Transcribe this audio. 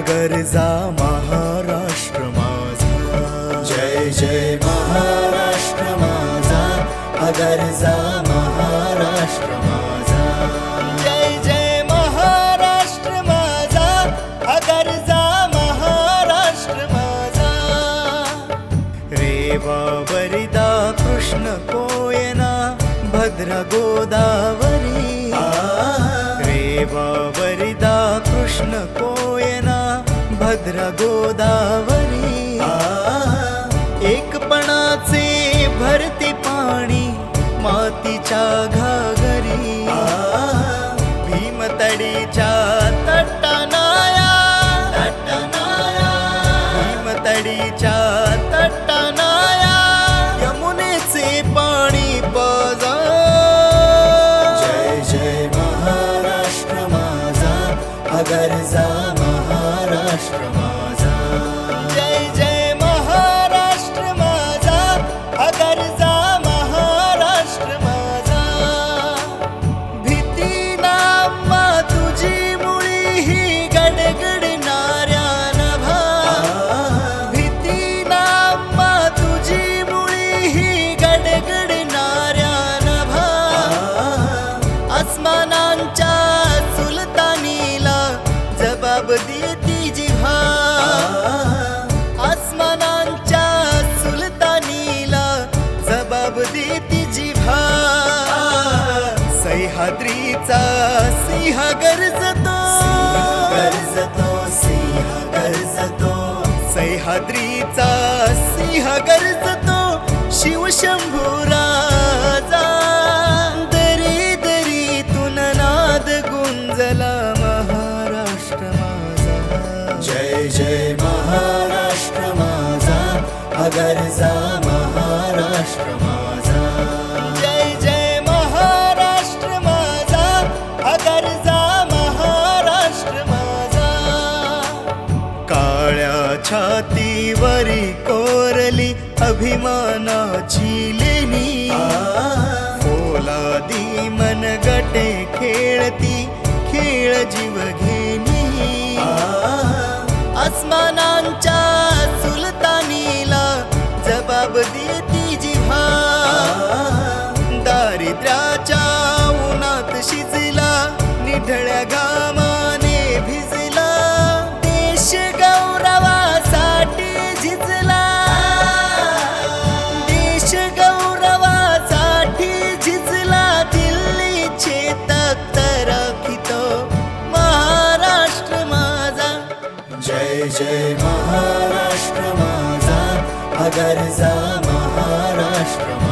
अगरजा महाराष्ट्र माझा, जय जय महाराष्ट्र माझा, अगरजा महाराष्ट्र माझा, जय जय महाराष्ट्र माझा, अगरजा महाराष्ट्र माझा. रेवा वरिदा कृष्ण कोयना भद्र गोदावरी, रेवा वरिदा कृष्ण कोयना भद्र गोदावरी. एकपणाचे भरते पाणी मातीच्या घागरी, भीमतडीच्या तटानाया, भीमतडीच्या तटानाया यमुनेचे पाणी पाजा. जय जय महाराष्ट्र माझा, अगरजा महाराष्ट्र माझा, जय जय महाराष्ट्र माझा, अगरजा महाराष्ट्र माझा. भीती नामा तुझी मुळी ही गडगडणाऱ्या नभा, भीती नामा तुझी मुळी ही गडगडणाऱ्या नभा. आसमानांच्या सुलतानीला जबाब देती जिव्हा, आसमानांच्या सुलतानीला जबाब देती जिव्हा. सह्याद्रीचा सिंह गरजतो, गरजतो सिंह गरजतो, सह्याद्रीचा सिंह गरजतो शिवशंभू राजा. दरी दरीतून नाद गुंजला महाराष्ट्र माझा, जय जय महाराष्ट्र माझा, अगरजा महाराष्ट्र माझा, जय जय महाराष्ट्र माझा, अगरजा महाराष्ट्र माझा. काळ्या छातीवरी कोरली अभिमानाची लेणी, पोलादी मनगटे खेळती खेळ जीव घेणी. आसमानांच्या सुलतानीला जबाब देती जिव्हा, दारिद्र्याच्या उन्हात शिजला निढळ्या घामाने भिजला. देश गौरवासाठी झिजला, देश गौरवासाठी झिजला. दिल्लीचे तख्त राखितो महाराष्ट्र माझा, जय जय महाराष्ट्र माझा, अगरजा महाराष्ट्र